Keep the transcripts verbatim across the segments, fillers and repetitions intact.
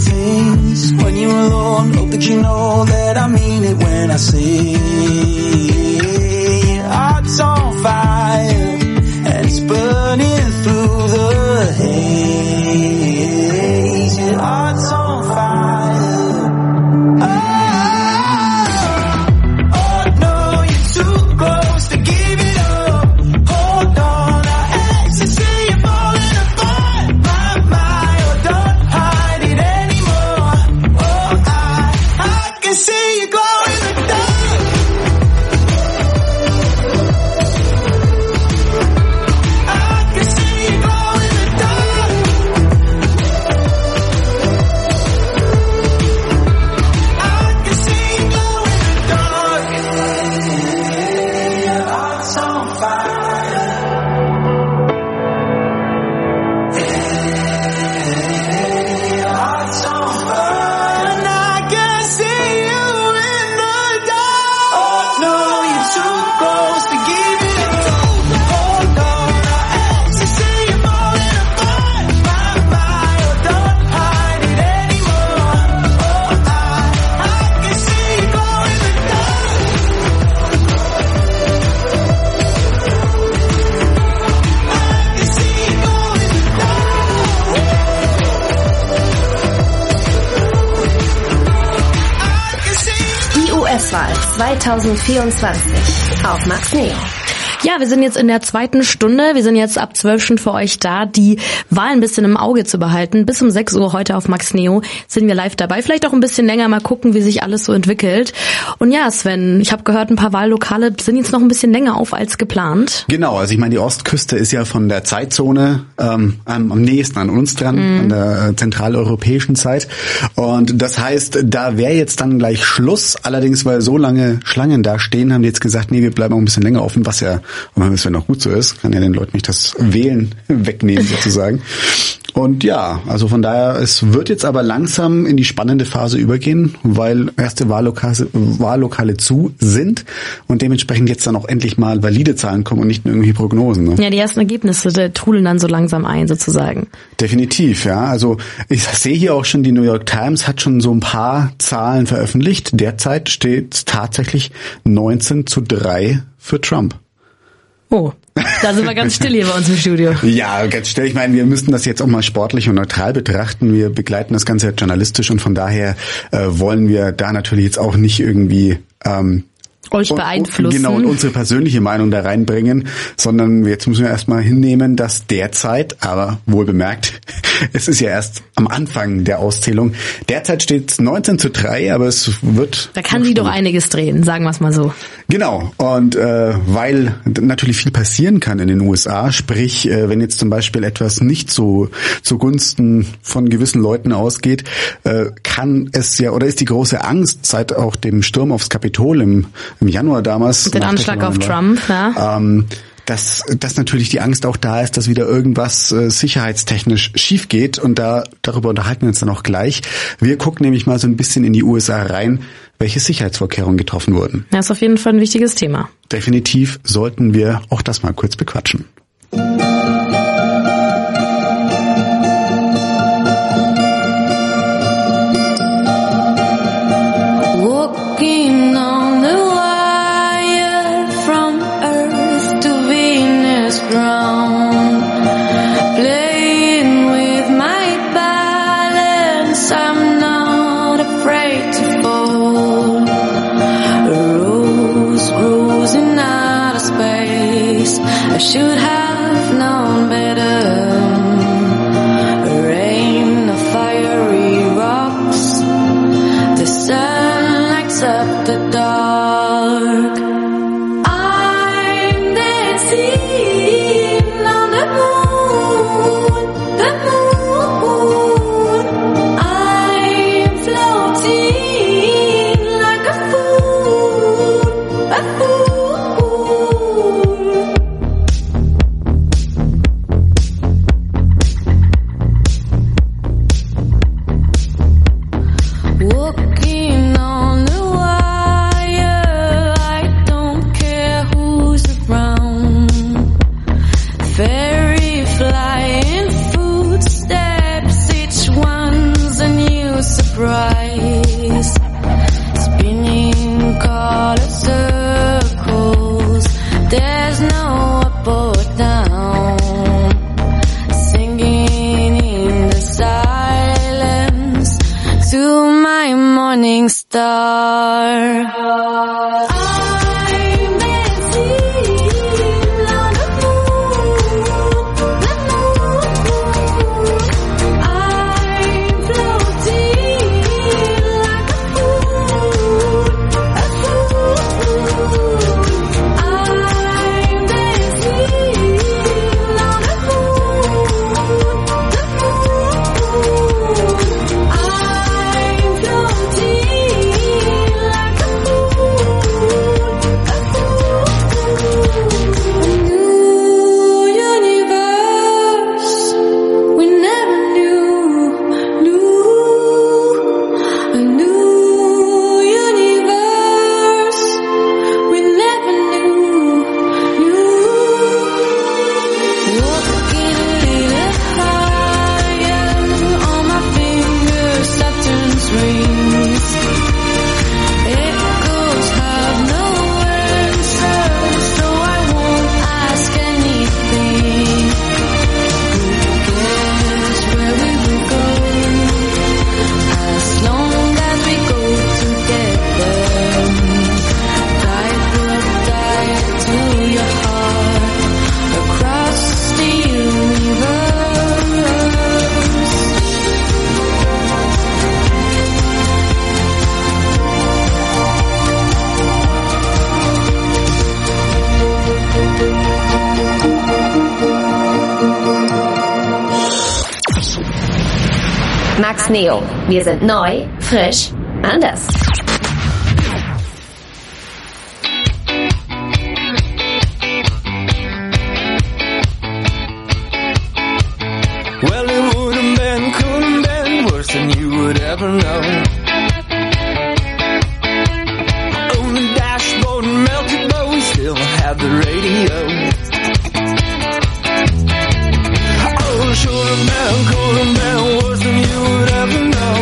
things when you're alone. Hope that you know that I mean it when I say your heart's on fire and it's burning through the haze. Your heart's on fire. zwanzig vierundzwanzig auf Max Neo. Ja, wir sind jetzt in der zweiten Stunde. Wir sind jetzt ab zwölf schon für euch da, die Wahl ein bisschen im Auge zu behalten. Bis um sechs Uhr heute auf Max Neo sind wir live dabei. Vielleicht auch ein bisschen länger, mal gucken, wie sich alles so entwickelt. Und ja, Sven, ich habe gehört, ein paar Wahllokale sind jetzt noch ein bisschen länger auf als geplant. Genau, also ich meine, die Ostküste ist ja von der Zeitzone ähm, am, am nächsten an uns dran, mm. an der äh, zentraleuropäischen Zeit. Und das heißt, da wäre jetzt dann gleich Schluss. Allerdings, weil so lange Schlangen da stehen, haben die jetzt gesagt, nee, wir bleiben auch ein bisschen länger offen, was ja, wenn es ja noch gut so ist, kann ja den Leuten nicht das Wählen wegnehmen sozusagen. Und ja, also von daher, es wird jetzt aber langsam in die spannende Phase übergehen, weil erste Wahllokale, Wahllokale zu sind und dementsprechend jetzt dann auch endlich mal valide Zahlen kommen und nicht nur irgendwie Prognosen. Ne? Ja, die ersten Ergebnisse die trudeln dann so langsam ein sozusagen. Definitiv, ja. Also ich sehe hier auch schon, die New York Times hat schon so ein paar Zahlen veröffentlicht. Derzeit steht tatsächlich neunzehn zu drei für Trump. Oh, da sind wir ganz still hier bei uns im Studio. Ja, ganz still. Ich meine, wir müssten das jetzt auch mal sportlich und neutral betrachten. Wir begleiten das Ganze ja journalistisch und von daher äh, wollen wir da natürlich jetzt auch nicht irgendwie ähm, euch beeinflussen. Genau, und unsere persönliche Meinung da reinbringen, sondern jetzt müssen wir erstmal hinnehmen, dass derzeit, aber wohl bemerkt, es ist ja erst am Anfang der Auszählung, derzeit steht es neunzehn zu drei, aber es wird... Da kann sie doch einiges drehen, sagen wir es mal so. Genau, und äh, weil natürlich viel passieren kann in den U S A, sprich, äh, wenn jetzt zum Beispiel etwas nicht so zugunsten von gewissen Leuten ausgeht, äh, kann es ja, oder ist die große Angst seit auch dem Sturm aufs Kapitol im im Januar damals. Den Anschlag auf Trump, ja. Ähm, dass, dass natürlich die Angst auch da ist, dass wieder irgendwas äh, sicherheitstechnisch schief geht und da darüber unterhalten wir uns dann auch gleich. Wir gucken nämlich mal so ein bisschen in die U S A rein, welche Sicherheitsvorkehrungen getroffen wurden. Das ist auf jeden Fall ein wichtiges Thema. Definitiv sollten wir auch das mal kurz bequatschen. I should have known better. Rain of fiery rocks. The sun lights up the dark. I'm dancing on the moon, the moon. I'm floating like a fool, a fool. surprise, spinning color circles. There's no up or down, singing in the silence to my morning star. Max Neo. Wir sind neu, frisch, anders. Well, it would have been, could have been worse than you would ever know. On the dashboard, melted, but we still have the radio. Oh, should have been, could have been worse than you would ever know.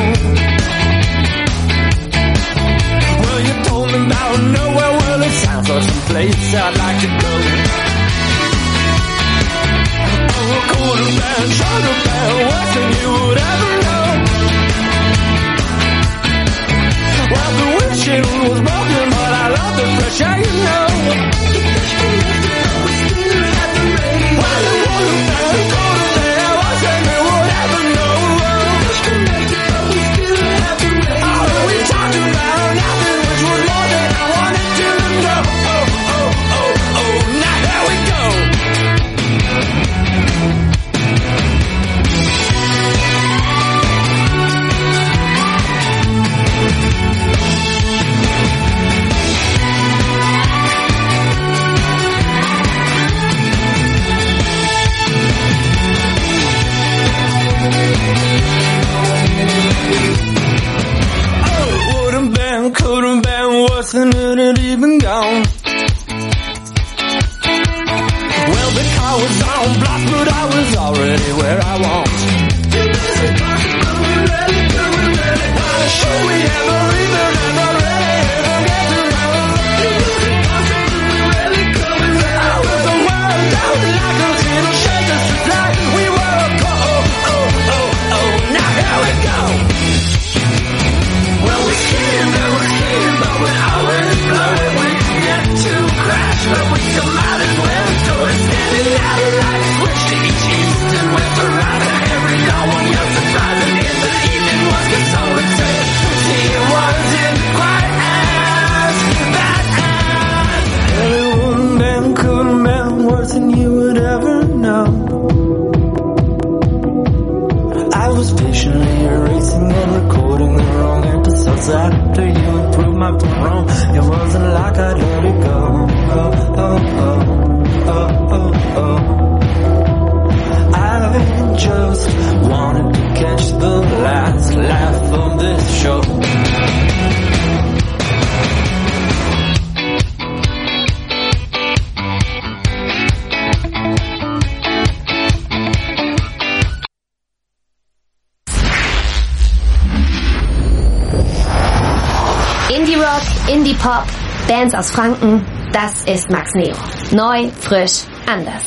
Well, you told me about nowhere, well, it sounds like some place I'd like to go. Oh, could have been, should have been worse than you would ever know. Well, the windshield was broken, but I love the fresh air, you know. Well, it would have been, could have been worse than you would ever know. Oh, we talked about nothing, which was more than I wanted to know. Oh, oh, oh, oh, now here we go. Oh, it would have been, could have been worse than it had even gone. Well, the car was on blast, but I was already where I want. Well, should we ever even ever really get around? I was a world out like a little shaker supply. We were a co- oh, oh, oh, oh, now here we go. Well, we skidded, and we skidded, but we'd always blow it. We didn't get to crash, but we still might as well do it. Standing out of light, switched to each east and west around, and every no one else surprising in the evening was consolidated. See, it wasn't quite as bad as. Well, it would have been, could have been worse than you would ever know. I was patiently erasing and recording the wrong episodes after you improved my tone. It wasn't like I'd let it go. Oh, oh, oh, oh, oh, oh. Indie-Pop, Bands aus Franken, das ist Max Neo. Neu, frisch, anders.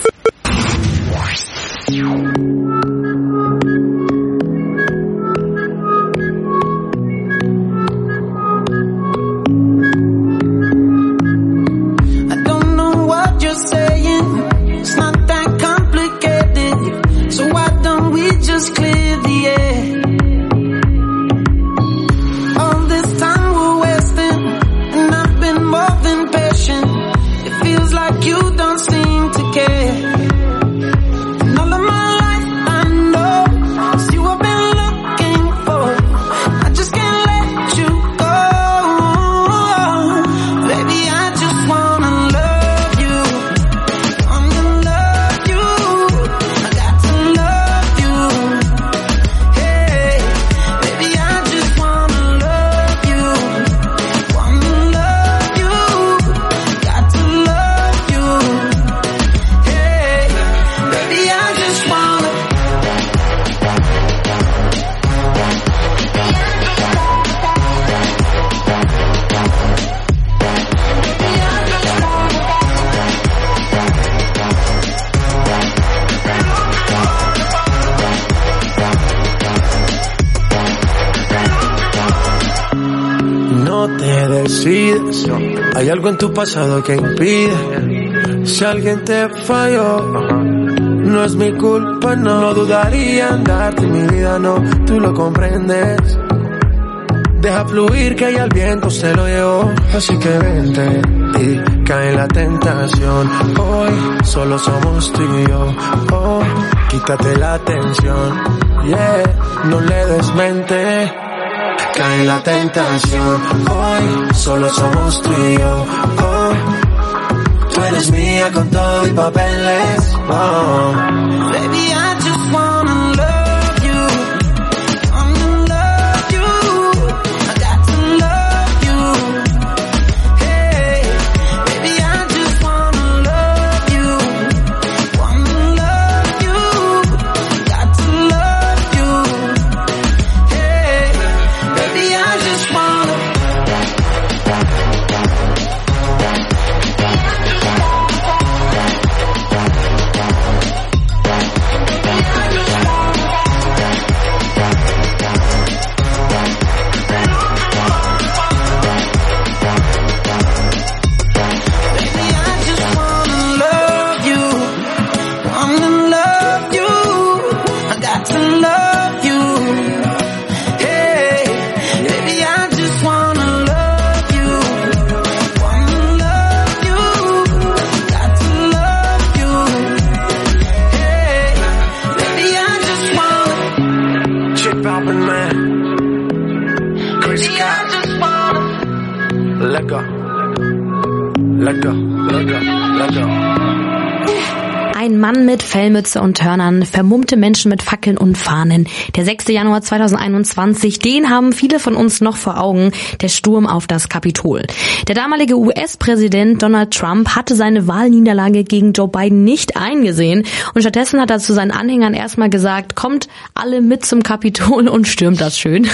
Hay algo en tu pasado que impide. Si alguien te falló, no es mi culpa, no, no dudaría en darte mi vida, no, tú lo comprendes. Deja fluir que ya el viento se lo llevó, así que vente y cae en la tentación. Hoy solo somos tú y yo, oh, quítate la tensión, yeah, no le des mente. Cae en la tentación, hoy solo somos tú y yo, oh, tú eres mía con todo y papeles, oh. Baby, I just wanna love you, wanna love you, I got to love you, hey, baby, I just wanna love you, wanna love you, got to love you, hey. Baby, I just wanna Ein Mann mit Fellmütze und Hörnern, vermummte Menschen mit Fackeln und Fahnen. Der sechste Januar zweitausendeinundzwanzig, den haben viele von uns noch vor Augen, der Sturm auf das Kapitol. Der damalige U S-Präsident Donald Trump hatte seine Wahlniederlage gegen Joe Biden nicht eingesehen und stattdessen hat er zu seinen Anhängern erstmal gesagt, kommt alle mit zum Kapitol und stürmt das schön.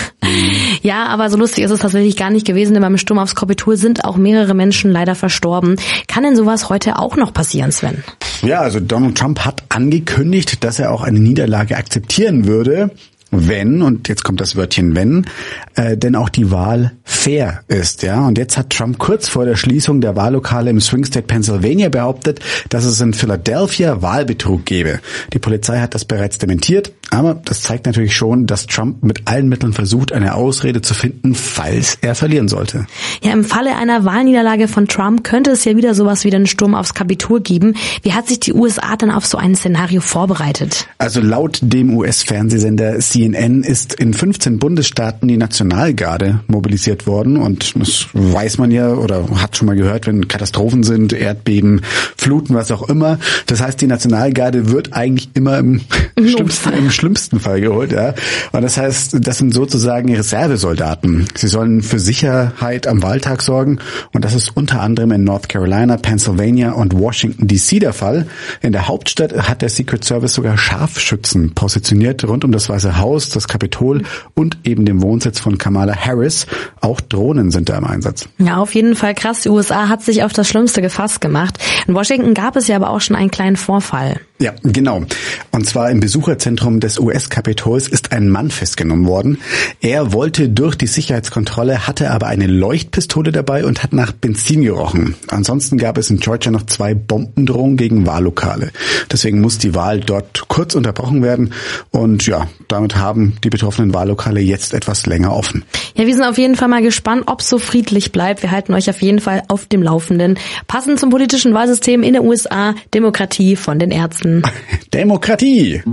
Ja, aber so lustig ist es tatsächlich gar nicht gewesen, denn beim Sturm aufs Kapitol sind auch mehrere Menschen leider verstorben. Kann denn sowas heute auch noch passieren, Sven? Ja, also Donald Trump hat angekündigt, dass er auch eine Niederlage akzeptieren würde, wenn, und jetzt kommt das Wörtchen wenn, äh, denn auch die Wahl fair ist, ja. Und jetzt hat Trump kurz vor der Schließung der Wahllokale im Swing State Pennsylvania behauptet, dass es in Philadelphia Wahlbetrug gebe. Die Polizei hat das bereits dementiert, aber das zeigt natürlich schon, dass Trump mit allen Mitteln versucht, eine Ausrede zu finden, falls er verlieren sollte. Ja, im Falle einer Wahlniederlage von Trump könnte es ja wieder sowas wie den Sturm aufs Kapitol geben. Wie hat sich die U S A denn auf so ein Szenario vorbereitet? Also laut dem U S-Fernsehsender C N N ist in fünfzehn Bundesstaaten die Nationalgarde mobilisiert worden und das weiß man ja oder hat schon mal gehört, wenn Katastrophen sind, Erdbeben, Fluten, was auch immer. Das heißt, die Nationalgarde wird eigentlich immer im schlimmsten, im schlimmsten Fall geholt, ja. Und das heißt, das sind sozusagen Reservesoldaten. Sie sollen für Sicherheit am Wahltag sorgen und das ist unter anderem in North Carolina, Pennsylvania und Washington D C der Fall. In der Hauptstadt hat der Secret Service sogar Scharfschützen positioniert rund um das Weiße Haus, das Kapitol und eben den Wohnsitz von Kamala Harris. Auch Drohnen sind da im Einsatz. Ja, auf jeden Fall krass. Die U S A hat sich auf das Schlimmste gefasst gemacht. In Washington gab es ja aber auch schon einen kleinen Vorfall. Ja, genau. Und zwar im Besucherzentrum des U S-Kapitols ist ein Mann festgenommen worden. Er wollte durch die Sicherheitskontrolle, hatte aber eine Leuchtpistole dabei und hat nach Benzin gerochen. Ansonsten gab es in Georgia noch zwei Bombendrohungen gegen Wahllokale. Deswegen muss die Wahl dort kurz unterbrochen werden. Und ja, damit haben die betroffenen Wahllokale jetzt etwas länger offen. Ja, wir sind auf jeden Fall mal gespannt, ob es so friedlich bleibt. Wir halten euch auf jeden Fall auf dem Laufenden. Passend zum politischen Wahlsystem in der U S A, Demokratie von den Ärzten. Demokratie!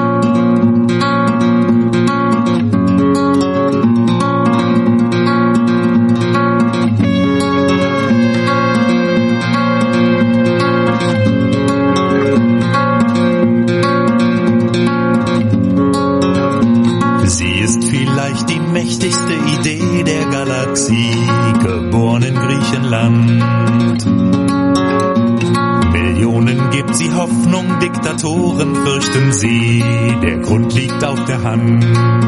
Sie ist vielleicht die mächtigste Idee der Galaxie, geboren in Griechenland. Millionen gibt sie Hoffnung, Diktatoren fürchten sie, der Grund liegt auf der Hand.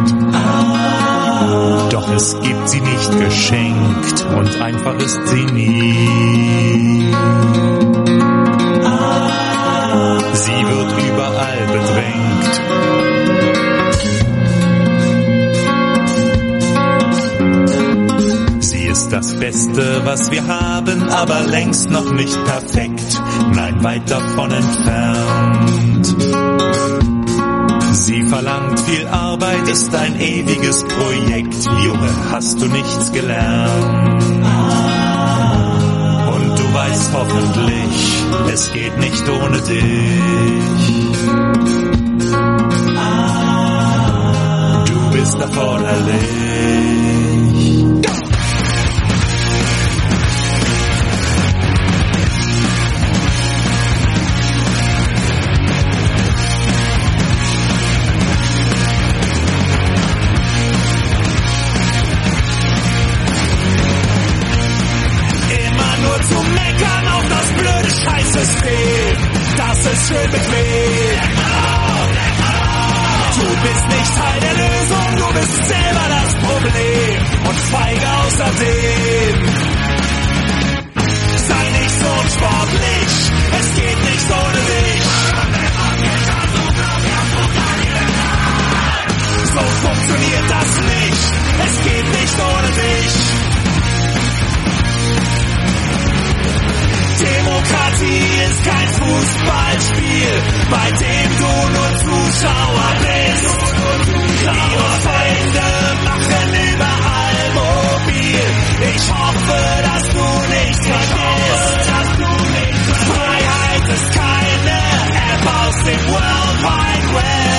Doch es gibt sie nicht geschenkt und einfach ist sie nie. Sie wird überall bedrängt. Sie ist das Beste, was wir haben, aber längst noch nicht perfekt. Nein, weit davon entfernt. Sie verlangt viel Arbeit, ist ein ewiges Projekt. Junge, hast du nichts gelernt? Und du weißt hoffentlich, es geht nicht ohne dich. Du bist erforderlich. Das ist schön bequem. Du bist nicht Teil der Lösung, du bist selber das Problem und feige außerdem. Sei nicht so unsportlich, es geht nicht ohne dich. So funktioniert das nicht, es geht nicht ohne dich. Demokratie ist kein Fußballspiel, bei dem du nur Zuschauer bist. Ihre Feinde machen überall mobil. Ich hoffe, dass du nicht vergisst. Freiheit ist keine App aus dem World Wide Web.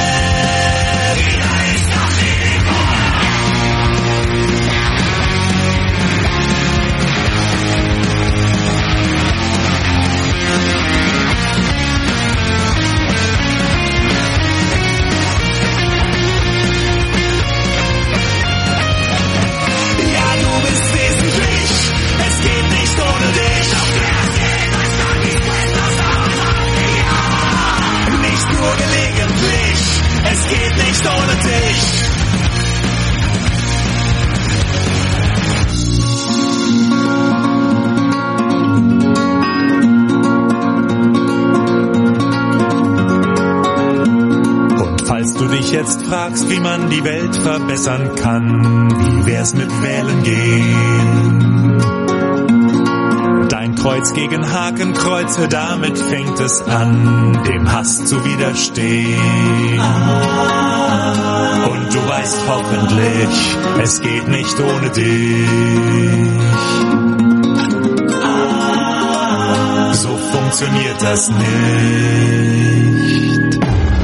Es geht nicht ohne dich. Und falls du dich jetzt fragst, wie man die Welt verbessern kann, wie wär's mit Wählen gehen? Dein Kreuz gegen Hakenkreuze, damit fängt es an, dem Hass zu widerstehen. Und du weißt hoffentlich, es geht nicht ohne dich. So funktioniert das nicht.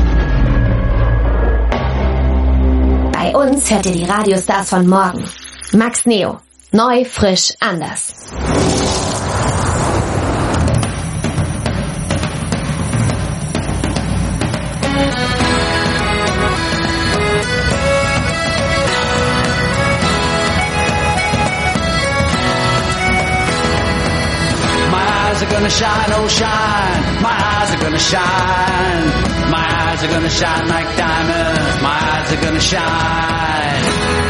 Bei uns hört ihr die Radiostars von morgen. Max Neo. Neu, frisch, anders. gonna shine, oh shine. My eyes are gonna shine. My eyes are gonna shine like diamonds. My eyes are gonna shine.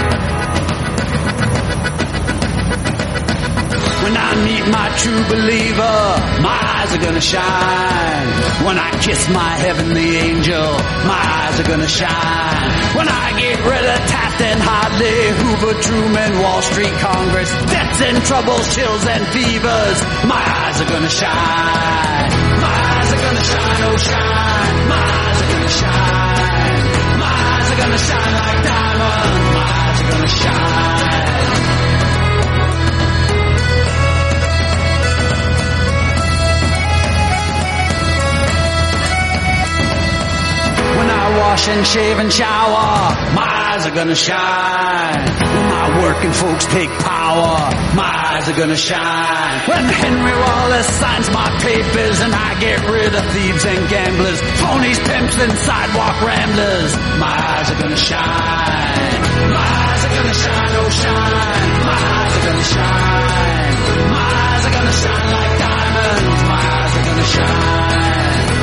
When I meet my true believer, my eyes are gonna shine. When I kiss my heavenly angel, my eyes are gonna shine. When I get rid of Taft and Hartley, Hoover, Truman, Wall Street, Congress, debts and troubles, chills and fevers, my eyes are gonna shine. My eyes are gonna shine, oh shine. My eyes are gonna shine. My eyes are gonna shine like diamonds. My eyes are gonna shine. When I wash and shave and shower, my eyes are gonna shine. When my working folks take power, my eyes are gonna shine. When Henry Wallace signs my papers and I get rid of thieves and gamblers, phonies, pimps and sidewalk ramblers, my eyes are gonna shine. My eyes are gonna shine, oh shine. My eyes are gonna shine. My eyes are gonna shine like diamonds. My eyes are gonna shine.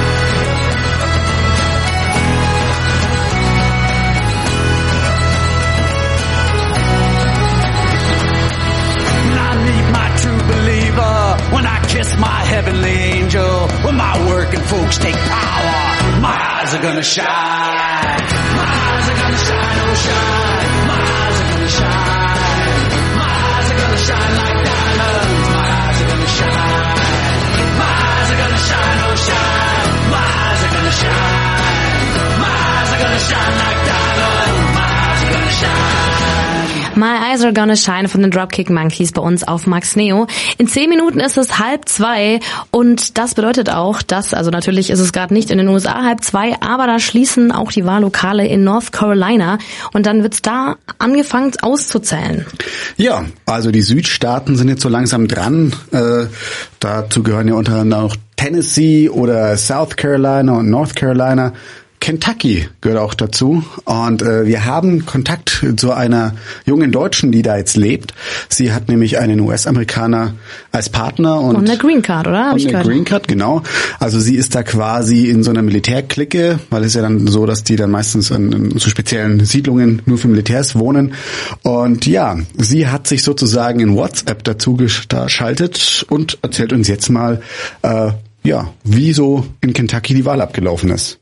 When I kiss my heavenly angel, when my working folks take power, my eyes are gonna shine. My eyes are gonna shine, oh shine. My eyes are gonna shine. My eyes are gonna shine like diamonds. My eyes are gonna shine. My eyes are gonna shine, oh shine. My eyes are gonna shine. My eyes are gonna shine like diamonds. My eyes are gonna shine. My Eyes Are Gonna Shine von den Dropkick Monkeys bei uns auf Max Neo. In zehn Minuten ist es halb zwei und das bedeutet auch, dass, also natürlich ist es gerade nicht in den U S A halb zwei, aber da schließen auch die Wahllokale in North Carolina und dann wird's da angefangen auszuzählen. Ja, also die Südstaaten sind jetzt so langsam dran. Äh, dazu gehören ja unter anderem auch Tennessee oder South Carolina und North Carolina. Kentucky gehört auch dazu und äh, wir haben Kontakt zu einer jungen Deutschen, die da jetzt lebt. Sie hat nämlich einen U S-Amerikaner als Partner und, und eine Green Card, oder? Hab und ich eine gehört. Green Card, genau. Also sie ist da quasi in so einer Militärklicke, weil es ist ja dann so, dass die dann meistens in, in so speziellen Siedlungen nur für Militärs wohnen. Und ja, sie hat sich sozusagen in WhatsApp dazu geschaltet und erzählt uns jetzt mal, äh, ja, wie so in Kentucky die Wahl abgelaufen ist.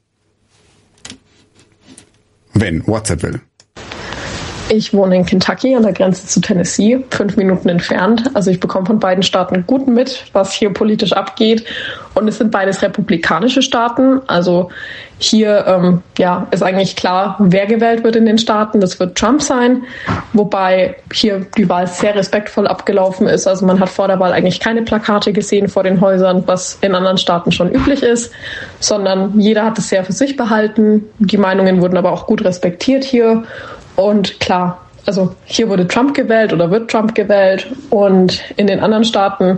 Wenn WhatsApp will. Ich wohne in Kentucky an der Grenze zu Tennessee, fünf Minuten entfernt. Also ich bekomme von beiden Staaten gut mit, was hier politisch abgeht. Und es sind beides republikanische Staaten. Also hier ähm, ja, ist eigentlich klar, wer gewählt wird in den Staaten. Das wird Trump sein. Wobei hier die Wahl sehr respektvoll abgelaufen ist. Also man hat vor der Wahl eigentlich keine Plakate gesehen vor den Häusern, was in anderen Staaten schon üblich ist. Sondern jeder hat es sehr für sich behalten. Die Meinungen wurden aber auch gut respektiert hier. Und klar, also hier wurde Trump gewählt oder wird Trump gewählt und in den anderen Staaten,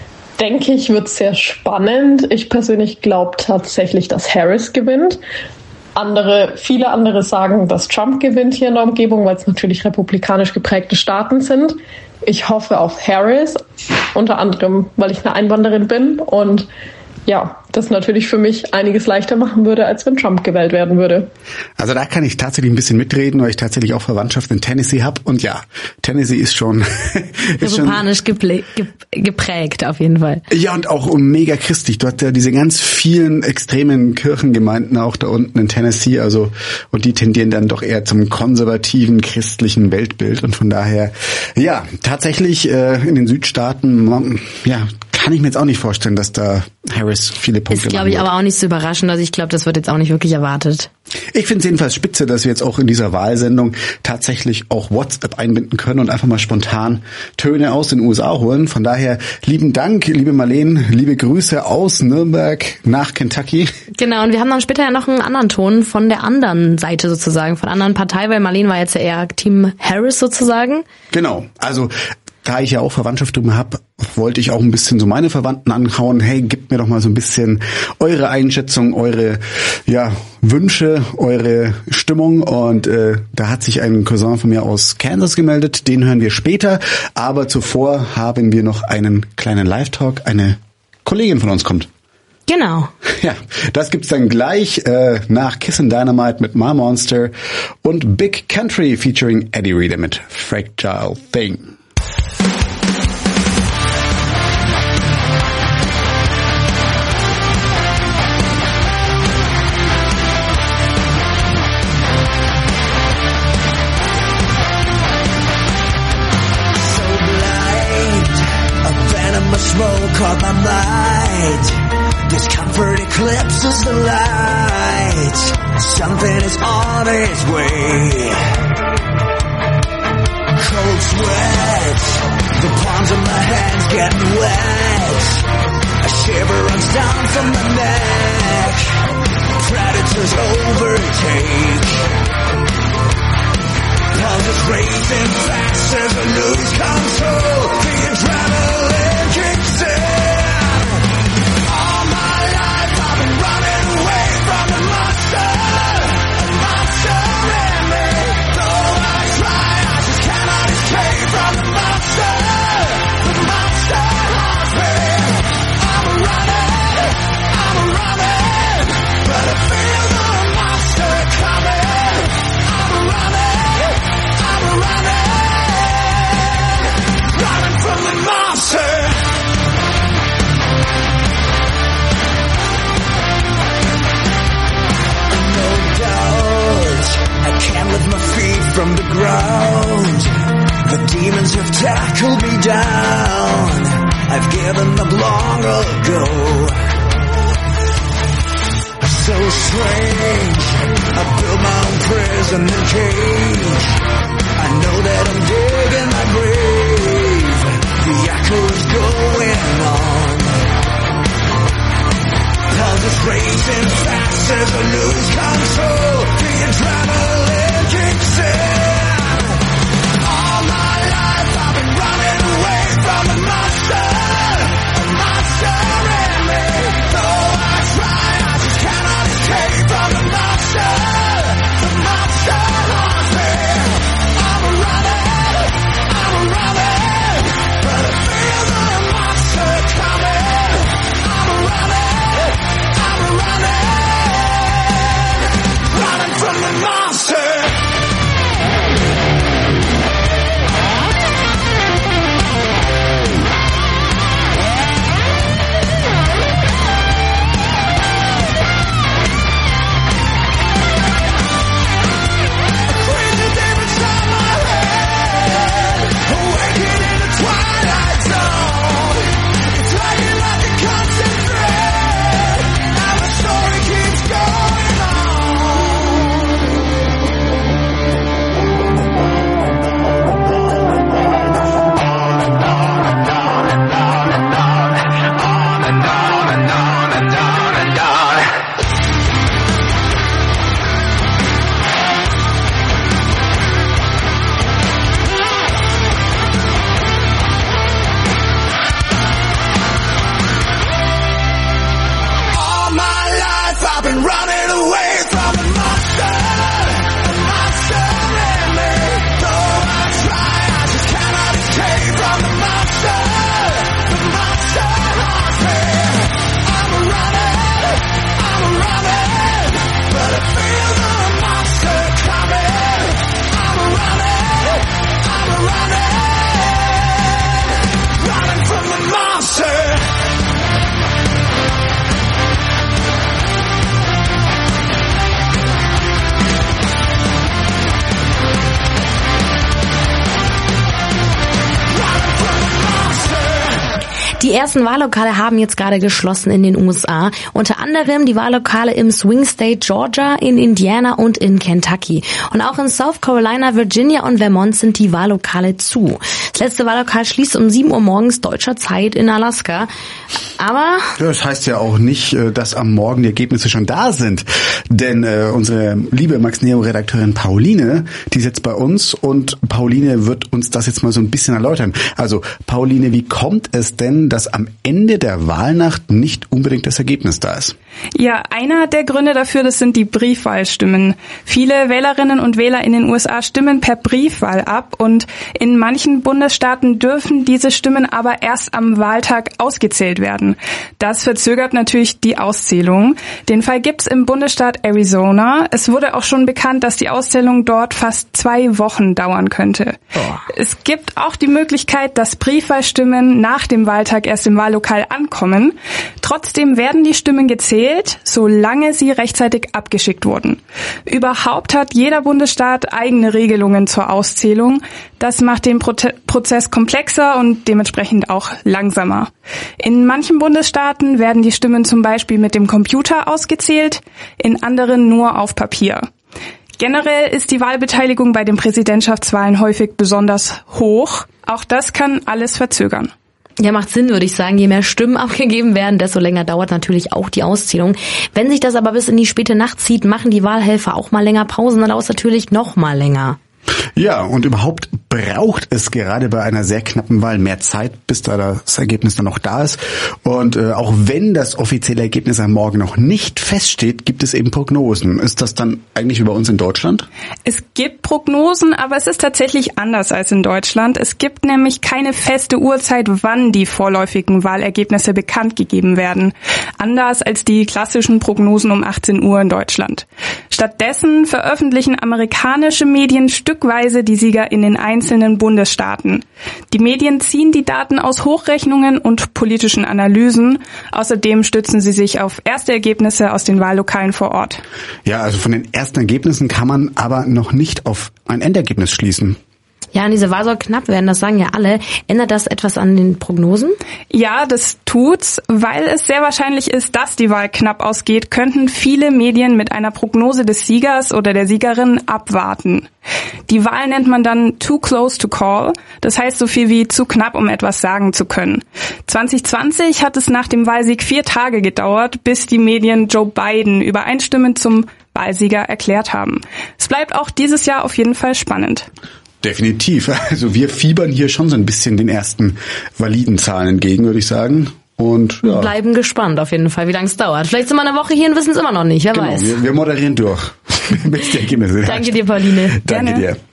denke ich, wird es sehr spannend. Ich persönlich glaube tatsächlich, dass Harris gewinnt. Andere, viele andere sagen, dass Trump gewinnt hier in der Umgebung, weil es natürlich republikanisch geprägte Staaten sind. Ich hoffe auf Harris, unter anderem, weil ich eine Einwanderin bin und ja, das natürlich für mich einiges leichter machen würde, als wenn Trump gewählt werden würde. Also da kann ich tatsächlich ein bisschen mitreden, weil ich tatsächlich auch Verwandtschaft in Tennessee habe. Und ja, Tennessee ist schon... ist republikanisch geplä- geprägt auf jeden Fall. Ja, und auch mega christlich. Du hast ja diese ganz vielen extremen Kirchengemeinden auch da unten in Tennessee. Also und die tendieren dann doch eher zum konservativen christlichen Weltbild. Und von daher, ja, tatsächlich äh, in den Südstaaten, ja, kann ich mir jetzt auch nicht vorstellen, dass da Harris viele Punkte Ist, glaube ich, aber auch nicht so überraschend. Also ich glaube, das wird jetzt auch nicht wirklich erwartet. Ich finde es jedenfalls spitze, dass wir jetzt auch in dieser Wahlsendung tatsächlich auch WhatsApp einbinden können und einfach mal spontan Töne aus den U S A holen. Von daher lieben Dank, liebe Marleen, liebe Grüße aus Nürnberg nach Kentucky. Genau, und wir haben dann später ja noch einen anderen Ton von der anderen Seite sozusagen, von der anderen Partei, weil Marleen war jetzt ja eher Team Harris sozusagen. Genau, also da ich ja auch Verwandtschaft drüben habe, wollte ich auch ein bisschen so meine Verwandten anhauen. Hey, gebt mir doch mal so ein bisschen eure Einschätzung, eure ja Wünsche, eure Stimmung. Und äh, da hat sich ein Cousin von mir aus Kansas gemeldet. Den hören wir später. Aber zuvor haben wir noch einen kleinen Live-Talk, eine Kollegin von uns kommt. Genau. Ja, das gibt's dann gleich äh, nach Kissin' Dynamite mit My Monster und Big Country featuring Eddie Reader mit Fragile Thing. Smoke caught my mind. Discomfort eclipses the light. Something is on its way. Cold sweat. The palms of my hands getting wet. A shiver runs down from my neck. Predators overtake. Pulses racing fast as I lose control. The adrenaline kicks in. All my life I've been running away from the monster. The monster in me. Though I try, I just cannot escape from the monster. The monster haunts me. I'm running, I'm running, but I feel the monster coming. I'm running, I'm running, running from the monster. No doubt, I can't lift my feet from the ground. The demons have tackled me down. I've given up long ago. So strange, I built my own prison and cage. I know that I'm digging my grave. The echo is going on. Pulses racing fast as I lose control. The adrenaline kicks in. All my life I've been running away from the monster. The monster in me. Though I try, I just cannot escape from the monster. The monster haunts me. I'm running, I'm running, but I feel the monster coming. I'm running, I'm running, running from the monster. Crazy demon inside my head, awakening in the twilight zone. It's like it like a constant thread. Now the story keeps going all my life I've been running away from the monster. The monster in me. Though I try, I just cannot escape from the monster. The monster haunts me. I'm running, I'm running, but I feel the monster coming. I'm running, I'm running, running from the monster. Die ersten Wahllokale haben jetzt gerade geschlossen in den U S A. Unter anderem die Wahllokale im Swing State Georgia, in Indiana und in Kentucky. Und auch in South Carolina, Virginia und Vermont sind die Wahllokale zu. Das letzte Wahllokal schließt um sieben Uhr morgens deutscher Zeit in Alaska. Aber das heißt ja auch nicht, dass am Morgen die Ergebnisse schon da sind. Denn äh, unsere liebe Max Neo-Redakteurin Pauline, die sitzt bei uns und Pauline wird uns das jetzt mal so ein bisschen erläutern. Also Pauline, wie kommt es denn, dass dass am Ende der Wahlnacht nicht unbedingt das Ergebnis da ist? Ja, einer der Gründe dafür, das sind die Briefwahlstimmen. Viele Wählerinnen und Wähler in den U S A stimmen per Briefwahl ab und in manchen Bundesstaaten dürfen diese Stimmen aber erst am Wahltag ausgezählt werden. Das verzögert natürlich die Auszählung. Den Fall gibt's im Bundesstaat Arizona. Es wurde auch schon bekannt, dass die Auszählung dort fast zwei Wochen dauern könnte. Oh. Es gibt auch die Möglichkeit, dass Briefwahlstimmen nach dem Wahltag erst im Wahllokal ankommen. Trotzdem werden die Stimmen gezählt, solange sie rechtzeitig abgeschickt wurden. Überhaupt hat jeder Bundesstaat eigene Regelungen zur Auszählung. Das macht den Prote- Prozess komplexer und dementsprechend auch langsamer. In manchen Bundesstaaten werden die Stimmen zum Beispiel mit dem Computer ausgezählt, in anderen nur auf Papier. Generell ist die Wahlbeteiligung bei den Präsidentschaftswahlen häufig besonders hoch. Auch das kann alles verzögern. Ja, macht Sinn, würde ich sagen. Je mehr Stimmen abgegeben werden, desto länger dauert natürlich auch die Auszählung. Wenn sich das aber bis in die späte Nacht zieht, machen die Wahlhelfer auch mal länger Pausen, dann dauert es natürlich noch mal länger. Ja, und überhaupt braucht es gerade bei einer sehr knappen Wahl mehr Zeit, bis da das Ergebnis dann noch da ist. Und äh, auch wenn das offizielle Ergebnis am Morgen noch nicht feststeht, gibt es eben Prognosen. Ist das dann eigentlich wie bei uns in Deutschland? Es gibt Prognosen, aber es ist tatsächlich anders als in Deutschland. Es gibt nämlich keine feste Uhrzeit, wann die vorläufigen Wahlergebnisse bekannt gegeben werden. Anders als die klassischen Prognosen um achtzehn Uhr in Deutschland. Stattdessen veröffentlichen amerikanische Medien stückweise die Sieger in den einzelnen Bundesstaaten. Die Medien ziehen die Daten aus Hochrechnungen und politischen Analysen. Außerdem stützen sie sich auf erste Ergebnisse aus den Wahllokalen vor Ort. Ja, also von den ersten Ergebnissen kann man aber noch nicht auf ein Endergebnis schließen. Ja, und diese Wahl soll knapp werden, das sagen ja alle. Ändert das etwas an den Prognosen? Ja, das tut's. Weil es sehr wahrscheinlich ist, dass die Wahl knapp ausgeht, könnten viele Medien mit einer Prognose des Siegers oder der Siegerin abwarten. Die Wahl nennt man dann too close to call. Das heißt so viel wie zu knapp, um etwas sagen zu können. zwanzig zwanzig hat es nach dem Wahlsieg vier Tage gedauert, bis die Medien Joe Biden übereinstimmend zum Wahlsieger erklärt haben. Es bleibt auch dieses Jahr auf jeden Fall spannend. Definitiv. Also wir fiebern hier schon so ein bisschen den ersten validen Zahlen entgegen, würde ich sagen. Und ja. Bleiben gespannt auf jeden Fall, wie lange es dauert. Vielleicht sind wir eine Woche hier und wissen es immer noch nicht, wer genau, weiß. Wir, wir moderieren durch. Bis die Ergebnisse. Danke dir, Pauline. Danke Gerne. dir.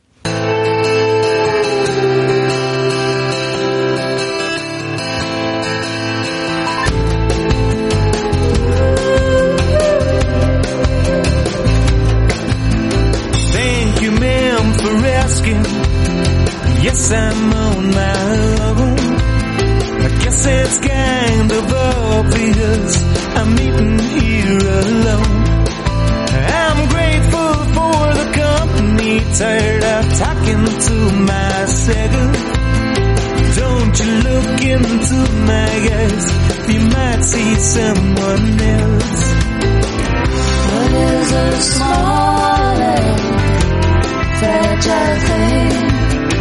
Yes, I'm on my own. I guess it's kind of obvious I'm eating here alone. I'm grateful for the company, tired of talking to myself. Don't you look into my eyes, you might see someone else. What is a small and fragile thing?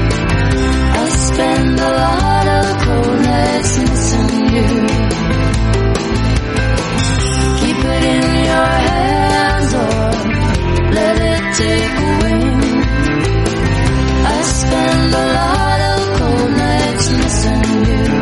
Spend a lot of cold nights missing you. Keep it in your hands or let it take wing. I spend a lot of cold nights missing you.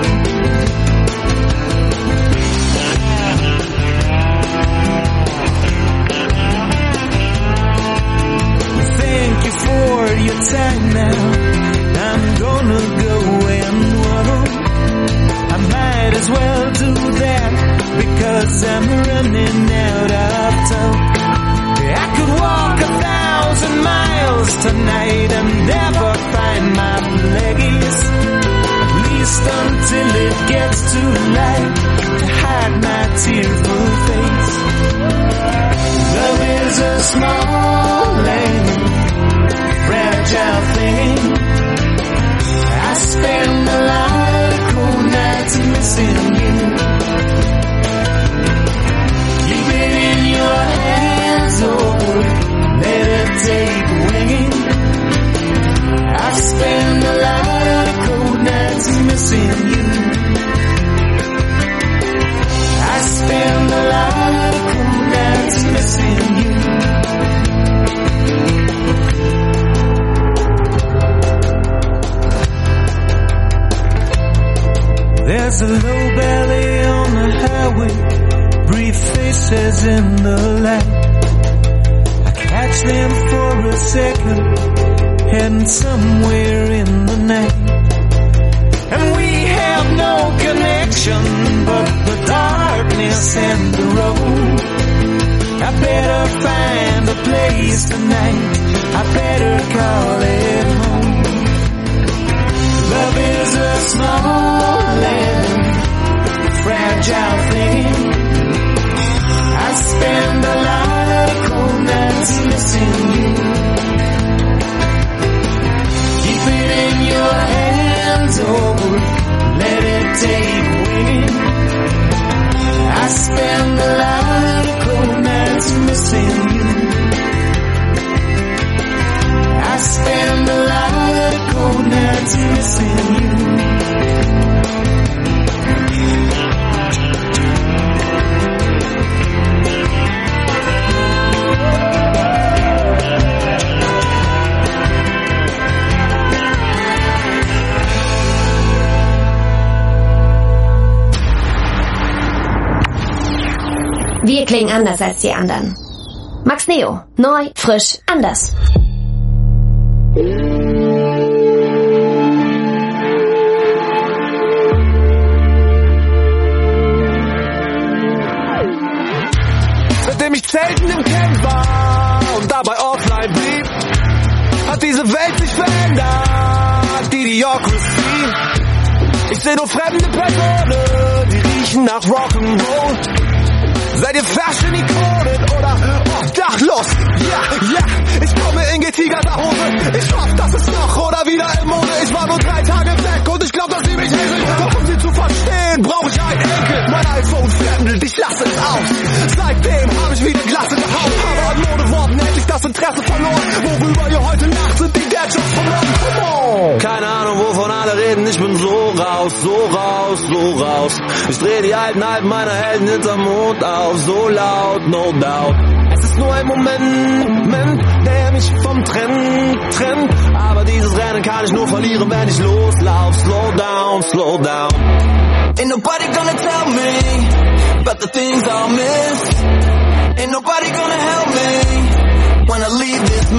Thank you for your time now. I'm gonna go and walk. I might as well do that because I'm running out of time. I could walk a thousand miles tonight and never find my place. At least until it gets too light to hide my tearful face. Love is a small and fragile thing. I spend a lot of cold nights missing you. Keep it in your hands or let it take wing. I spend a lot of cold nights missing you. I spend a lot of cold nights missing you. There's a low belly on the highway, brief faces in the light. I catch them for a second, heading somewhere in the night. And we have no connection but the darkness and the road. I better find a place tonight, I better call it home. Love is a small and fragile thing. I spend a lot of cold nights missing you. Keep it in your hands, oh, let it take wing. I spend a lot of cold nights missing you. I spend a lot of cold nights missing you. Wir klingen anders als die anderen. Max Neo. Neu, frisch, anders. Seitdem ich selten im Camp war und dabei offline blieb, hat diese Welt sich verändert, die Idiocracy. Ich seh nur fremde Personen, die riechen nach Rock'n'Roll. Seid ihr Fashion-Ikonen oder obdachlos? Ja, ja, ich komme in getigerter Hose. Ich hoffe, das ist noch oder wieder im Mode. Ich war nur drei Tage weg und ich glaub, dass sie mich häkeln. Doch um sie zu verstehen, brauche ich einen Enkel. Mein iPhone fremdelt, ich lasse es aus. Seitdem habe ich wieder Glas in der Haut. Aber an Modeworten endlich das Interesse verloren. Worüber ihr heute Nacht sind die Gadgets verloren. Come on! Keine Ahnung, wovon alle reden. Ich bin so raus, so raus, so raus. Ich dreh die alten Alben meiner Helden hinterm Mond auf. So laut, no doubt. Es ist nur ein Moment, Moment, der mich vom Trend trennt. Aber dieses Rennen kann ich nur verlieren, wenn ich loslauf. Slow down, slow down. Ain't nobody gonna tell me about the things I'll miss. Ain't nobody gonna help me when I leave this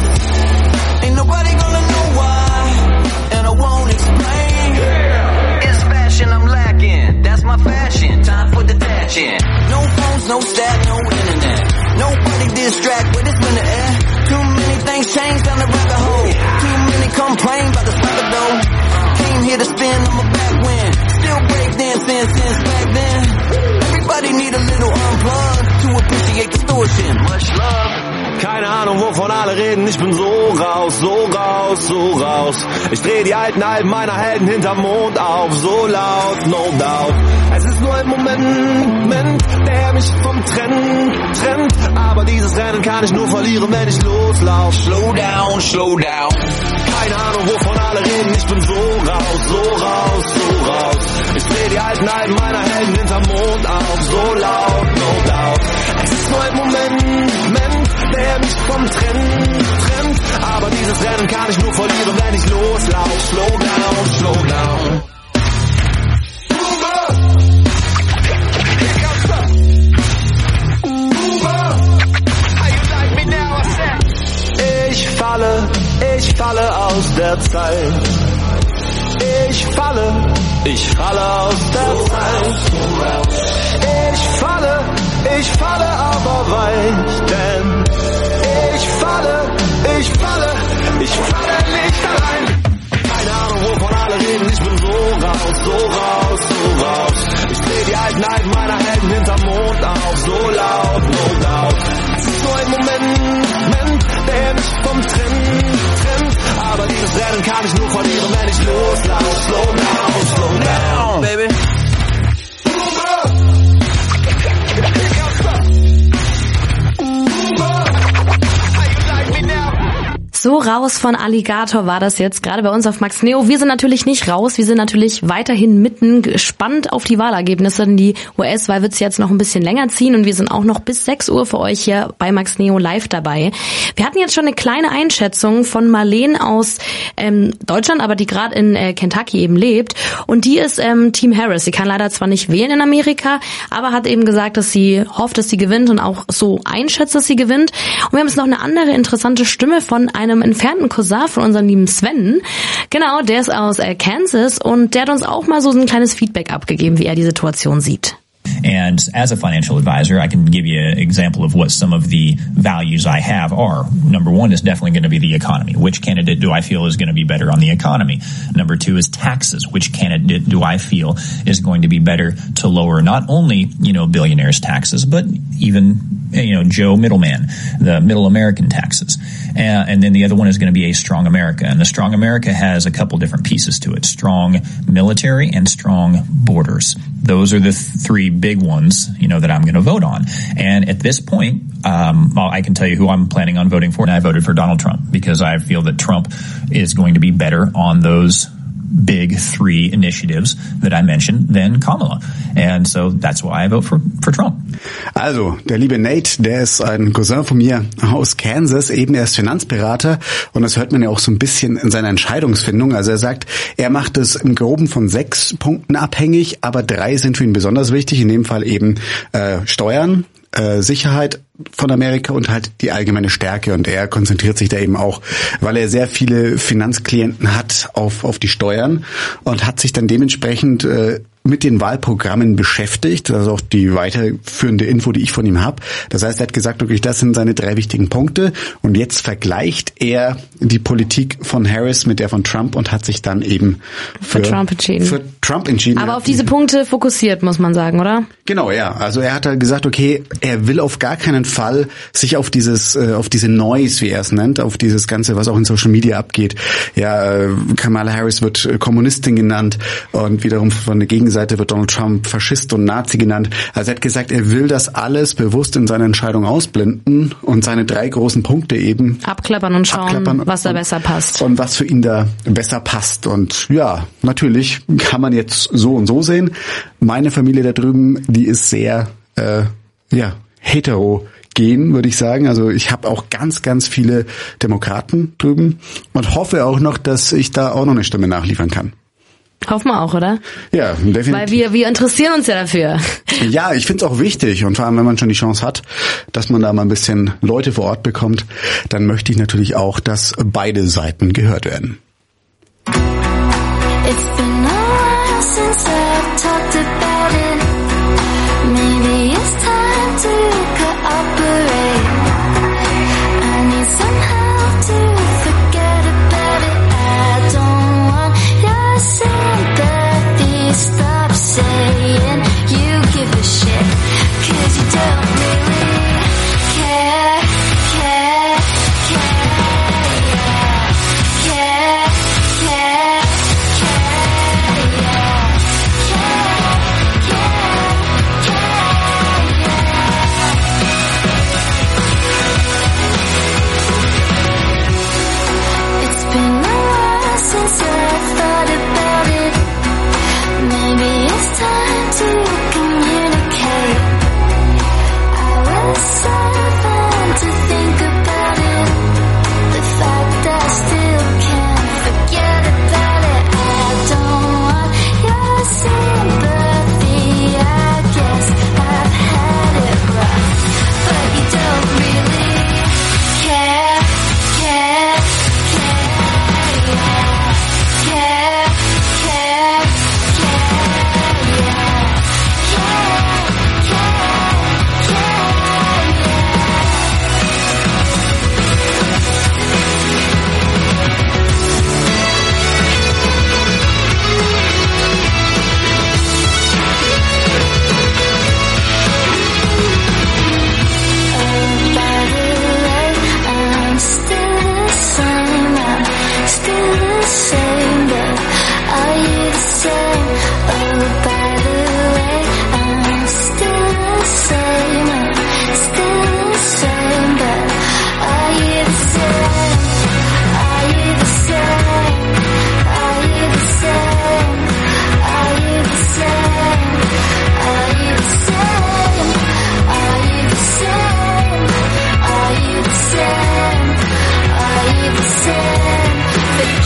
mess. Ain't nobody gonna know why, and I won't explain. Yeah. It's fashion I'm lacking, that's my fashion. Time for detaching. No phones, no stat, no internet. Nobody distract with it's in the air. Too many things change down the rabbit hole. Too many complain about the slapper though. Came here to spin, I'm a back win. Still break dancing since back then. Everybody need a little unplug to appreciate distortion. Much love. Keine Ahnung, wovon alle reden, ich bin so raus, so raus, so raus. Ich dreh die alten Alben meiner Helden hinterm Mond auf, so laut, no doubt. Es ist nur ein Moment, Moment, der mich vom Trend trennt. Aber dieses Rennen kann ich nur verlieren, wenn ich loslauf. Slow down, slow down. Keine Ahnung, wovon alle reden, ich bin so raus, so raus, so raus. Ich dreh die alten Alben meiner Helden hinterm Mond auf, so laut, no doubt. Es ist nur ein Moment, Moment, der mich vom Trend trennt. Aber dieses Rennen kann ich nur verlieren, wenn ich loslauf. Slow down, slow down. Ich falle, ich falle aus der Zeit. Ich falle, ich falle aus der Zeit. Ich falle, ich falle aber weich, denn ich falle, ich falle, ich falle nicht allein. Keine Ahnung, wovon alle reden, ich bin so raus, so raus, so raus. Ich dreh die alten Alben meiner Helden hinterm Mond auf, so laut, no doubt. Es ist nur ein Moment, Moment, der mich vom Trend trennt. Aber dieses Rennen kann ich nur verlieren, wenn ich loslauf. Slow down, slow down, baby. So raus von Alligator war das jetzt gerade bei uns auf Max Neo. Wir sind natürlich nicht raus, wir sind natürlich weiterhin mitten gespannt auf die Wahlergebnisse, denn die U S-Wahl wird es jetzt noch ein bisschen länger ziehen und wir sind auch noch bis sechs Uhr für euch hier bei Max Neo live dabei. Wir hatten jetzt schon eine kleine Einschätzung von Marlene aus ähm, Deutschland, aber die gerade in äh, Kentucky eben lebt und die ist ähm, Team Harris. Sie kann leider zwar nicht wählen in Amerika, aber hat eben gesagt, dass sie hofft, dass sie gewinnt und auch so einschätzt, dass sie gewinnt. Und wir haben jetzt noch eine andere interessante Stimme von einem entfernten Cousin von unserem lieben Sven. Genau, der ist aus äh, Kansas und der hat uns auch mal so ein kleines Feedback abgegeben, wie er die Situation sieht. And as a financial advisor, I can give you an example of what some of the values I have are. Number one is definitely going to be the economy. Which candidate do I feel is going to be better on the economy? Number two is taxes. Which candidate do I feel is going to be better to lower not only, you know, billionaires' taxes, but even, you know, Joe Middleman, the middle American taxes. Uh, and then the other one is going to be a strong America. And the strong America has a couple different pieces to it. Strong military and strong borders. Those are the th- three big ones, you know, that I'm going to vote on. And at this point, um, well, I can tell you who I'm planning on voting for. And I voted for Donald Trump because I feel that Trump is going to be better on those big three initiatives that I mentioned than Kamala. And so that's why I vote for, for Trump. Also, der liebe Nate, der ist ein Cousin von mir aus Kansas, eben er ist Finanzberater und das hört man ja auch so ein bisschen in seiner Entscheidungsfindung. Also er sagt, er macht es im Groben von sechs Punkten abhängig, aber drei sind für ihn besonders wichtig, in dem Fall eben äh, Steuern, äh, Sicherheit von Amerika und halt die allgemeine Stärke und er konzentriert sich da eben auch, weil er sehr viele Finanzklienten hat auf auf die Steuern und hat sich dann dementsprechend äh, mit den Wahlprogrammen beschäftigt. Das ist auch die weiterführende Info, die ich von ihm habe. Das heißt, er hat gesagt, wirklich, das sind seine drei wichtigen Punkte. Und jetzt vergleicht er die Politik von Harris mit der von Trump und hat sich dann eben für, für Trump entschieden. Für Trump entschieden. Aber auf diese Punkte fokussiert, muss man sagen, oder? Genau, ja. Also er hat halt gesagt, okay, er will auf gar keinen Fall sich auf dieses, auf diese Noise, wie er es nennt, auf dieses Ganze, was auch in Social Media abgeht. Ja, Kamala Harris wird Kommunistin genannt und wiederum von der Gegenseite wird Donald Trump Faschist und Nazi genannt. Also er hat gesagt, er will das alles bewusst in seiner Entscheidung ausblenden und seine drei großen Punkte eben abklappern und schauen, abklappern was da besser passt. Und was für ihn da besser passt. Und ja, natürlich kann man jetzt so und so sehen. Meine Familie da drüben, die ist sehr, äh, ja, heterogen, würde ich sagen. Also ich habe auch ganz, ganz viele Demokraten drüben und hoffe auch noch, dass ich da auch noch eine Stimme nachliefern kann. Hoffen wir auch, oder? Ja, definitiv. Weil wir, wir interessieren uns ja dafür. Ja, ich finde es auch wichtig und vor allem, wenn man schon die Chance hat, dass man da mal ein bisschen Leute vor Ort bekommt, dann möchte ich natürlich auch, dass beide Seiten gehört werden. It's been a while since I've talked about it. Maybe it's time to cooperate. I need some help to forget about it. I don't want your sympathy. Stop saying you give a shit, 'cause you don't really care, care, care, yeah, care, care, care, yeah.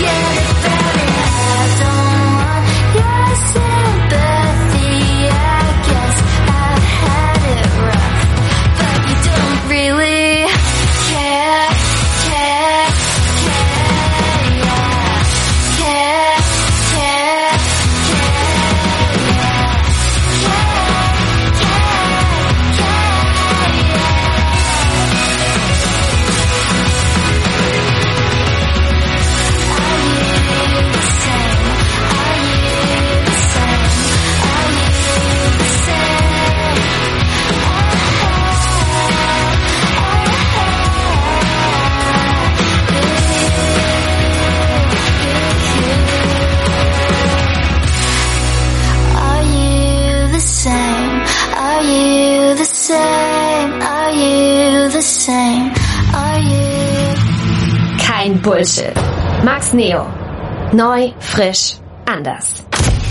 get it, baby. I don't want your sympathy. I guess I've had it rough, but you don't really care, care, care, yeah. Care, care, care, yeah. Care, care, care, Are you the same? Are you the same? Are you the same? Are you? Kein Bullshit. Max Neo. Neu, frisch, anders.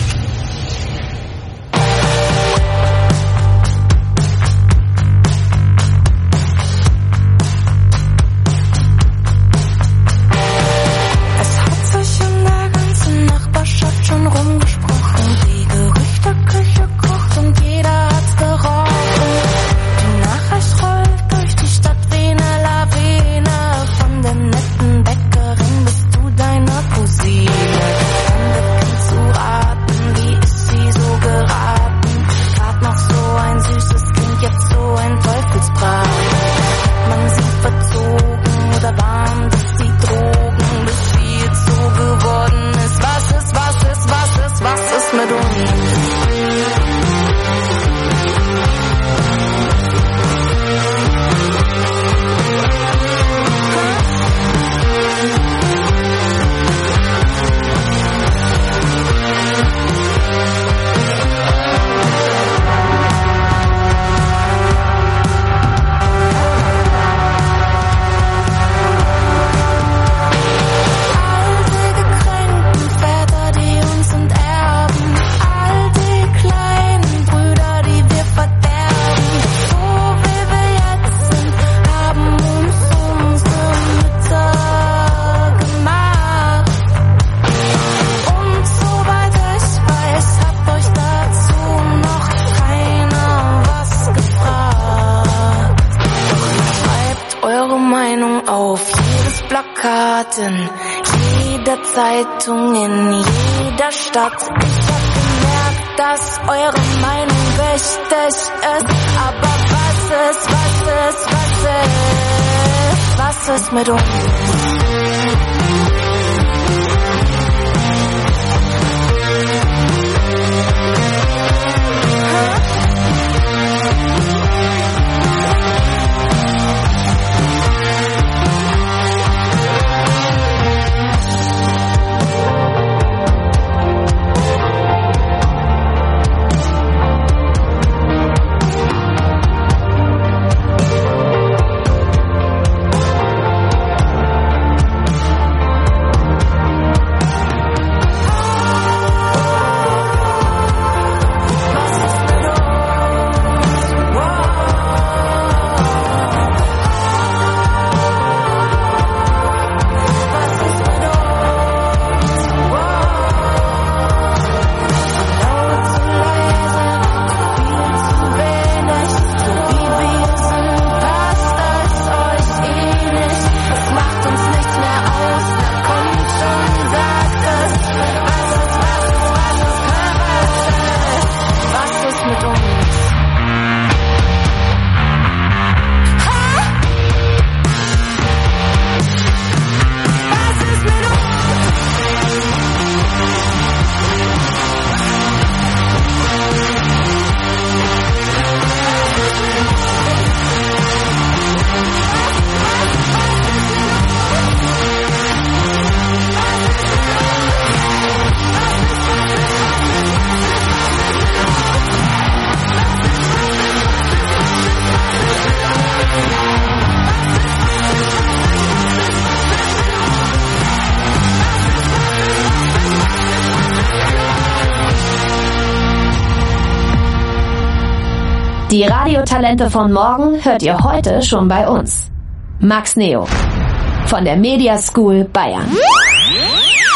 Es hat sich in der ganzen Nachbarschaft schon rumgesprochen. Die Gerüchteküche kocht und jeder hat's gerochen. Die Nachricht rollt durch die Stadt wie eine Lawine. Von der netten Bäckerin bis zu deiner Cousine. Fremde Kind zu raten, wie ist sie so geraten? Grad noch so ein süßes Kind, jetzt so ein Teufelsbraten. Man sie verzogen oder waren das die Drogen, bis sie jetzt so geworden ist. Was ist, was ist, was ist, was ist mit uns? Alte gekränkten Väter, die uns enterben. All die kleinen Brüder, die wir verderben. So wie wir jetzt sind, haben uns unsere Mütter gemacht. Und soweit ich weiß, hat euch dazu noch keiner was gefragt. Doch schreibt eure Meinung auf jedes Plakat, in jeder Zeitung, in jeder Stadt. Ich hab gemerkt, dass eure Meinung wichtig ist. Aber was ist, was ist, was ist, was ist mit uns? Die Radiotalente von morgen hört ihr heute schon bei uns. Max Neo von der Media School Bayern.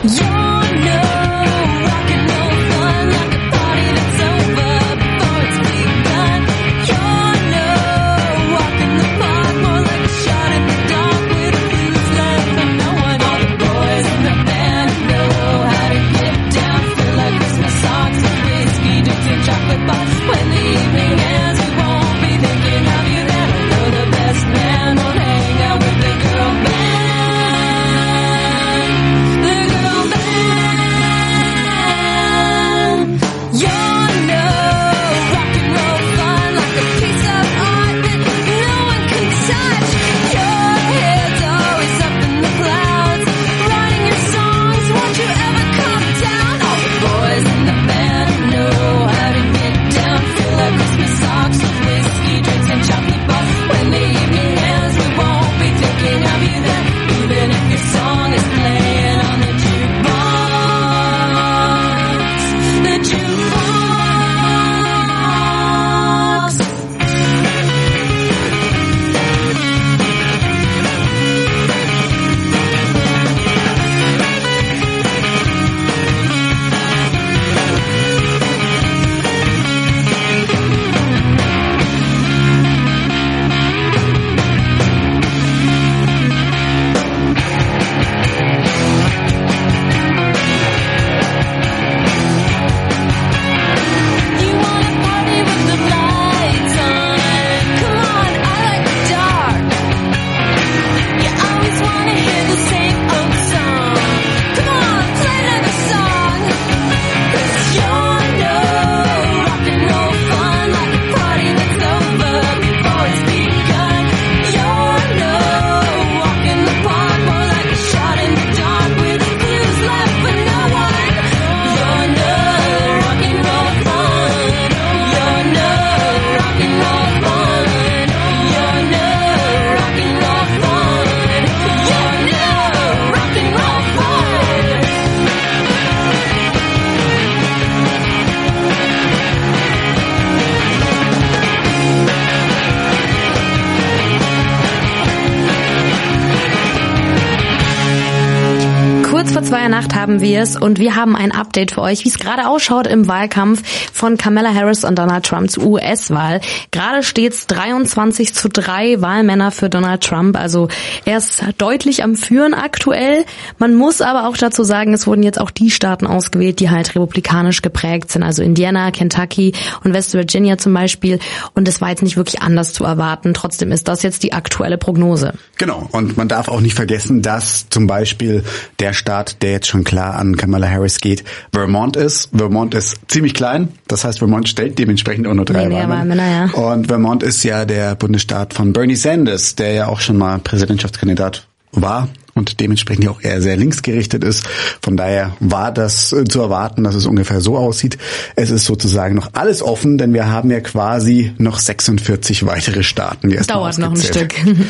Kurz vor zwei Uhr Nacht haben wir es und wir haben ein Update für euch, wie es gerade ausschaut im Wahlkampf von Kamala Harris und Donald Trumps U S-Wahl. Gerade steht's dreiundzwanzig zu drei Wahlmänner für Donald Trump, also er ist deutlich am Führen aktuell. Man muss aber auch dazu sagen, es wurden jetzt auch die Staaten ausgewählt, die halt republikanisch geprägt sind, also Indiana, Kentucky und West Virginia zum Beispiel. Und es war jetzt nicht wirklich anders zu erwarten. Trotzdem ist das jetzt die aktuelle Prognose. Genau, und man darf auch nicht vergessen, dass zum Beispiel der Staat, der jetzt schon klar an Kamala Harris geht, Vermont ist. Vermont ist ziemlich klein, das heißt, Vermont stellt dementsprechend auch nur drei nee, Wahlmänner. Ja. Und Vermont ist ja der Bundesstaat von Bernie Sanders, der ja auch schon mal Präsidentschaftskandidat war und dementsprechend auch eher sehr linksgerichtet ist. Von daher war das zu erwarten, dass es ungefähr so aussieht. Es ist sozusagen noch alles offen, denn wir haben ja quasi noch sechsundvierzig weitere Staaten. Die dauert noch ein Stück.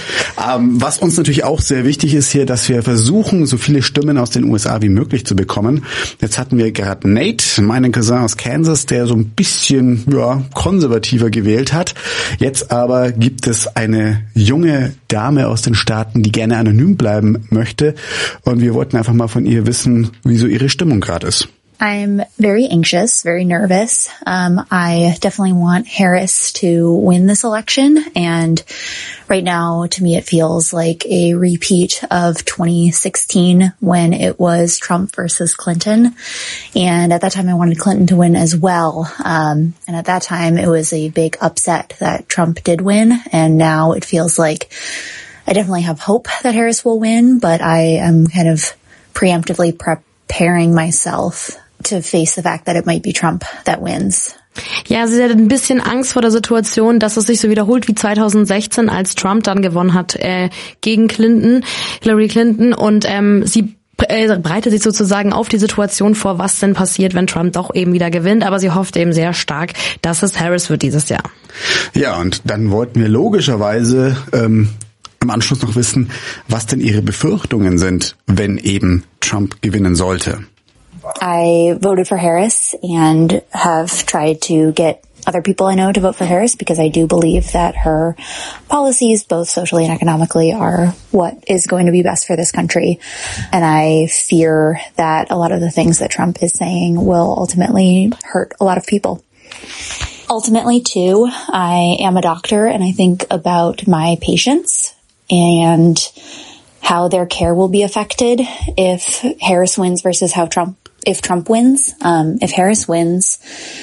ähm, was uns natürlich auch sehr wichtig ist hier, dass wir versuchen, so viele Stimmen aus den U S A wie möglich zu bekommen. Jetzt hatten wir gerade Nate, meinen Cousin aus Kansas, der so ein bisschen ja konservativer gewählt hat. Jetzt aber gibt es eine junge Dame aus den Staaten, die gerne anonym bleiben möchte. Und wir wollten einfach mal von ihr wissen, wie so ihre Stimmung gerade ist. I'm very anxious, very nervous. Um, I definitely want Harris to win this election. And right now, to me, it feels like a repeat of twenty sixteen when it was Trump versus Clinton. And at that time, I wanted Clinton to win as well. Um, and at that time, it was a big upset that Trump did win. And now it feels like I definitely have hope that Harris will win, but I am kind of preemptively preparing myself to face the fact that it might be Trump that wins. Ja, sie hat ein bisschen Angst vor der Situation, dass es sich so wiederholt wie zweitausendsechzehn, als Trump dann gewonnen hat äh, gegen Clinton, Hillary Clinton, und ähm, sie äh, bereitet sich sozusagen auf die Situation vor, was denn passiert, wenn Trump doch eben wieder gewinnt, aber sie hofft eben sehr stark, dass es Harris wird dieses Jahr. Ja, und dann wollten wir logischerweise ähm, im Anschluss noch wissen, was denn ihre Befürchtungen sind, wenn eben Trump gewinnen sollte. I voted for Harris and have tried to get other people I know to vote for Harris because I do believe that her policies, both socially and economically, are what is going to be best for this country. And I fear that a lot of the things that Trump is saying will ultimately hurt a lot of people. Ultimately, too, I am a doctor and I think about my patients and how their care will be affected if Harris wins versus how Trump, if Trump wins. Um, if Harris wins,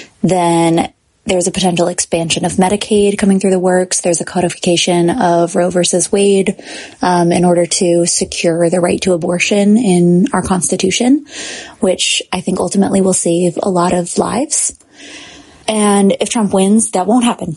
then there's a potential expansion of Medicaid coming through the works. There's a codification of Roe versus Wade um, in order to secure the right to abortion in our Constitution, which I think ultimately will save a lot of lives. And if Trump wins, that won't happen.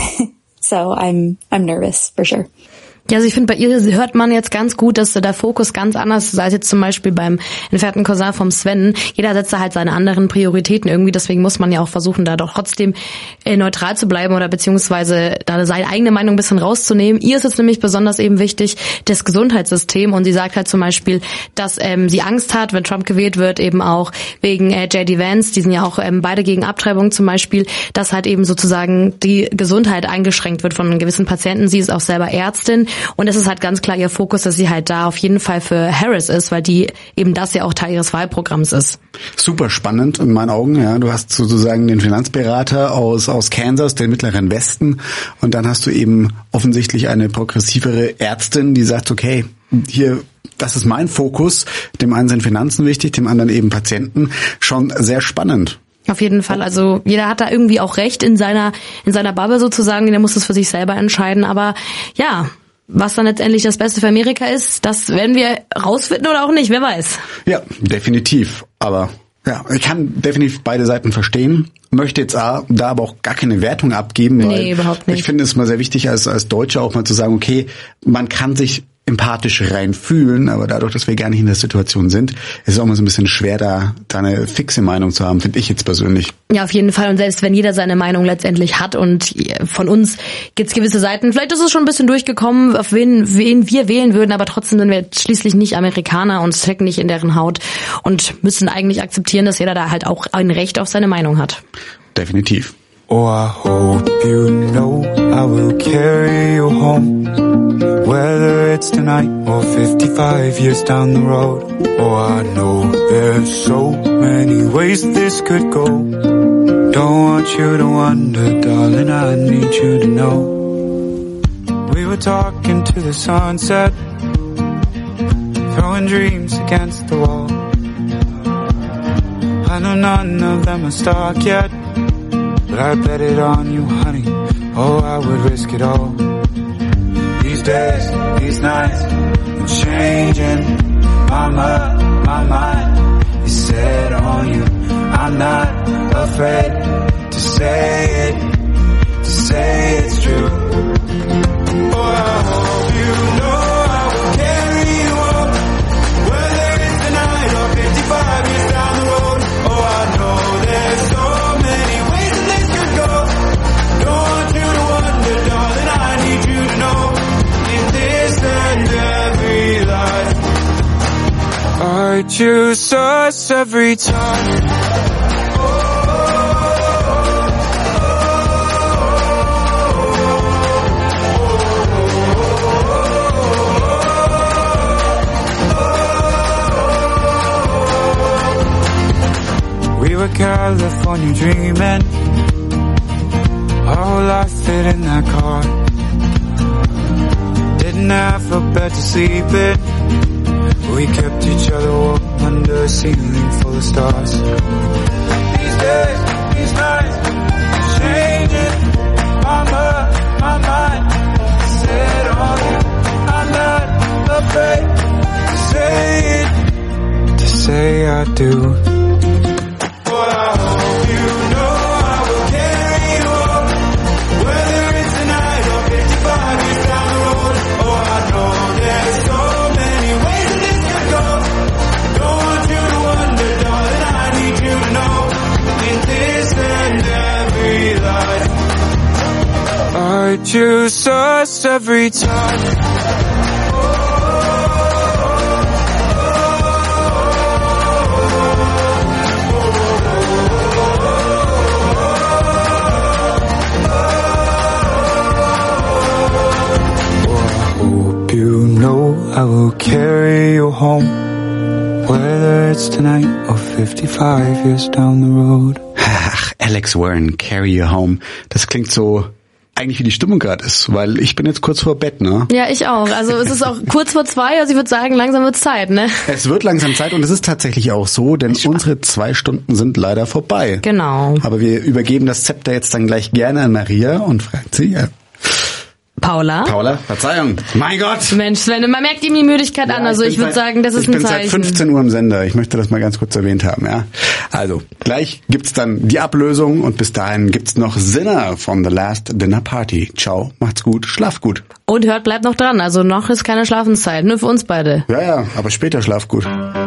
So I'm I'm nervous, for sure. Ja, also ich finde, bei ihr hört man jetzt ganz gut, dass der Fokus ganz anders ist als jetzt zum Beispiel beim entfernten Cousin vom Sven. Jeder setzt da halt seine anderen Prioritäten irgendwie, deswegen muss man ja auch versuchen, da doch trotzdem äh, neutral zu bleiben oder beziehungsweise da seine eigene Meinung ein bisschen rauszunehmen. Ihr ist jetzt nämlich besonders eben wichtig, das Gesundheitssystem, und sie sagt halt zum Beispiel, dass ähm, sie Angst hat, wenn Trump gewählt wird, eben auch wegen äh, J D Vance, die sind ja auch ähm, beide gegen Abtreibung zum Beispiel, dass halt eben sozusagen die Gesundheit eingeschränkt wird von gewissen Patienten. Sie ist auch selber Ärztin. Und es ist halt ganz klar ihr Fokus, dass sie halt da auf jeden Fall für Harris ist, weil die eben das ja auch Teil ihres Wahlprogramms ist. Super spannend in meinen Augen. Ja, du hast sozusagen den Finanzberater aus aus Kansas, den mittleren Westen, und dann hast du eben offensichtlich eine progressivere Ärztin, die sagt, okay, hier, das ist mein Fokus. Dem einen sind Finanzen wichtig, dem anderen eben Patienten. Schon sehr spannend. Auf jeden Fall. Also jeder hat da irgendwie auch recht in seiner in seiner Bubble sozusagen. Der muss das für sich selber entscheiden. Aber ja, was dann letztendlich das Beste für Amerika ist, das werden wir rausfinden oder auch nicht, wer weiß. Ja, definitiv. Aber ja, ich kann definitiv beide Seiten verstehen. Möchte jetzt da aber auch gar keine Wertung abgeben. Weil nee, überhaupt nicht. Ich finde es mal sehr wichtig, als als Deutscher auch mal zu sagen, okay, man kann sich empathisch reinfühlen, aber dadurch, dass wir gar nicht in der Situation sind, ist es auch mal so ein bisschen schwer, da, da eine fixe Meinung zu haben, finde ich jetzt persönlich. Ja, auf jeden Fall. Und selbst wenn jeder seine Meinung letztendlich hat und von uns gibt's gewisse Seiten, vielleicht ist es schon ein bisschen durchgekommen, auf wen, wen wir wählen würden, aber trotzdem sind wir schließlich nicht Amerikaner und stecken nicht in deren Haut und müssen eigentlich akzeptieren, dass jeder da halt auch ein Recht auf seine Meinung hat. Definitiv. Oh, I hope you know I will carry you home, whether it's tonight or fifty-five years down the road. Oh, I know there's so many ways this could go. Don't want you to wonder, darling, I need you to know. We were talking to the sunset, throwing dreams against the wall. I know none of them are stuck yet, but I bet it on you, honey. Oh, I would risk it all. These days, these nights, I'm changing my mind, my mind is set on you. I'm not afraid to say it, to say it's true. Oh, I hope you know I will carry you home, whether it's tonight or fifty-five years down the road. Oh, I know there's so many ways that this could go. Don't want you to wonder, darling, I need you to know, in this and every life, I choose us every time. We were California dreaming, our whole life fit in that car. Didn't have a bed to sleep in, we kept each other warm under a ceiling full of stars. These days, these nights, changing my mind, my mind set on you. I'm not afraid to say it, to say I do. I choose us every time. hope you know I will carry you home, whether it's tonight or fifty-five years down the road. Ach, Alex Warren, Carry You Home. Das klingt so eigentlich wie die Stimmung gerade ist, weil ich bin jetzt kurz vor Bett, ne? Ja, ich auch. Also es ist auch kurz vor zwei, also ich würde sagen, langsam wird's Zeit, ne? Es wird langsam Zeit und es ist tatsächlich auch so, denn unsere zwei Stunden sind leider vorbei. Genau. Aber wir übergeben das Zepter jetzt dann gleich gerne an Maria und fragen sie, ja. Paula? Paula, Verzeihung. Mein Gott! Mensch, Sven, man merkt ihm die Müdigkeit ja, an, also ich, ich würde sagen, das ist ein Zeichen. Ich bin seit fünfzehn Uhr im Sender, ich möchte das mal ganz kurz erwähnt haben, ja. Also, gleich gibt's dann die Ablösung und bis dahin gibt's noch Sinner von The Last Dinner Party. Ciao, macht's gut, schlaft gut. Und hört, bleibt noch dran, also noch ist keine Schlafenszeit, nur für uns beide. Ja, ja, aber später schlaft gut. I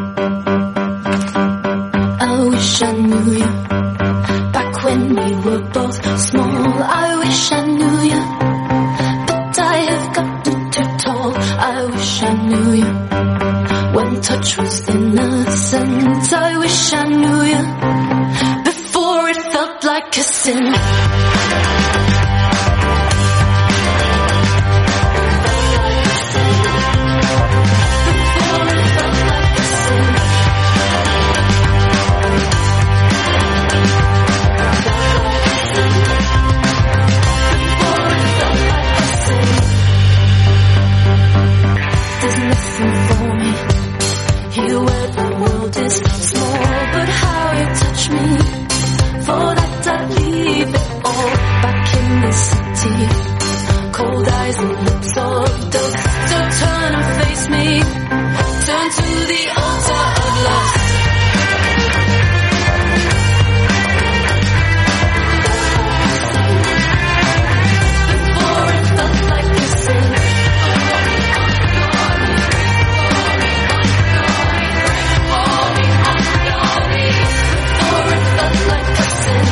wish I knew you back when we were both small. I wish I knew you, but I have gotten too tall. I wish I knew you when touch was innocent. I wish I knew you before it felt like a sin. Cold eyes and lips of dust. So turn and face me. Turn to the altar of lust. Before it felt like a sin. Before it felt like a sin.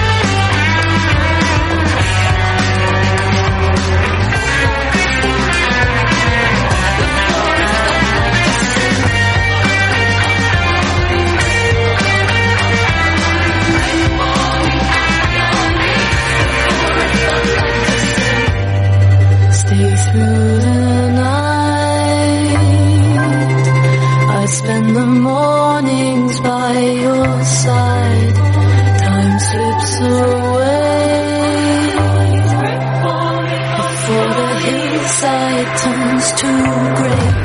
Spend the mornings by your side. Time slips away before the hillside turns to grey.